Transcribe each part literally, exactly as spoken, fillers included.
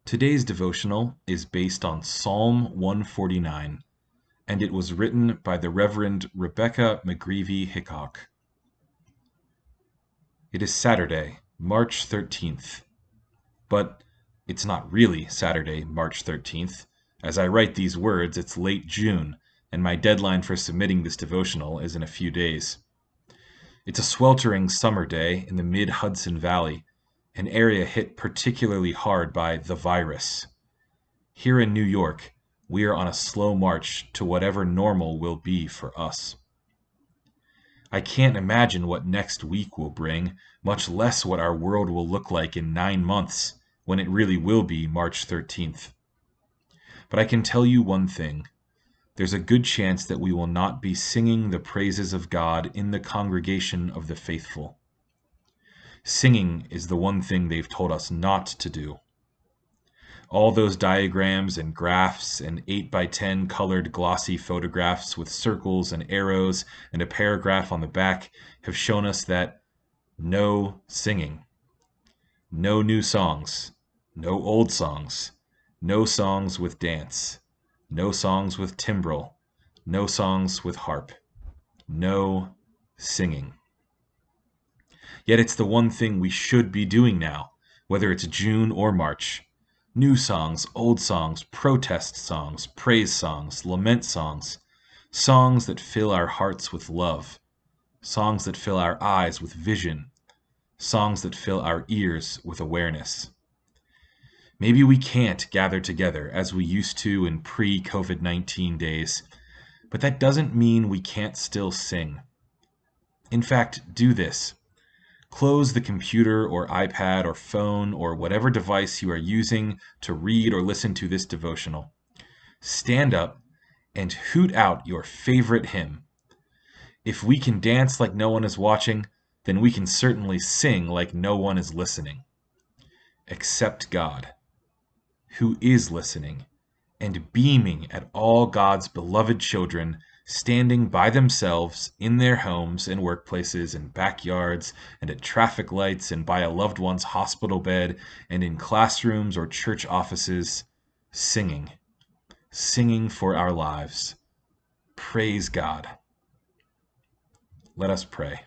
Today's devotional is based on Psalm one forty-nine, and it was written by the Reverend Rebecca McGreevy Hickok. It is Saturday, March thirteenth, but it's not really Saturday, March thirteenth. As I write these words, it's late June, and my deadline for submitting this devotional is in a few days. It's a sweltering summer day in the mid-Hudson Valley, an area hit particularly hard by the virus. Here in New York, we are on a slow march to whatever normal will be for us. I can't imagine what next week will bring, much less what our world will look like in nine months, when it really will be March thirteenth. But I can tell you one thing. There's a good chance that we will not be singing the praises of God in the congregation of the faithful. Singing is the one thing they've told us not to do. All those diagrams and graphs and eight by ten colored glossy photographs with circles and arrows and a paragraph on the back have shown us that no singing, no new songs, no old songs, no songs with dance, no songs with timbrel, no songs with harp, no singing. Yet it's the one thing we should be doing now, whether it's June or March. New songs, old songs, protest songs, praise songs, lament songs, songs that fill our hearts with love, songs that fill our eyes with vision, songs that fill our ears with awareness. Maybe we can't gather together as we used to in pre-COVID nineteen days, but that doesn't mean we can't still sing. In fact, do this. Close the computer or iPad or phone or whatever device you are using to read or listen to this devotional. Stand up and hoot out your favorite hymn. If we can dance like no one is watching, then we can certainly sing like no one is listening. Except God, who is listening and beaming at all God's beloved children standing by themselves in their homes and workplaces and backyards and at traffic lights and by a loved one's hospital bed and in classrooms or church offices, singing, singing for our lives. Praise God. Let us pray.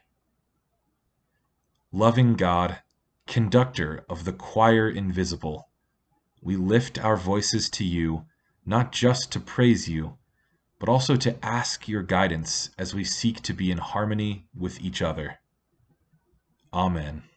Loving God, conductor of the choir invisible, we lift our voices to you, not just to praise you, but also to ask your guidance as we seek to be in harmony with each other. Amen.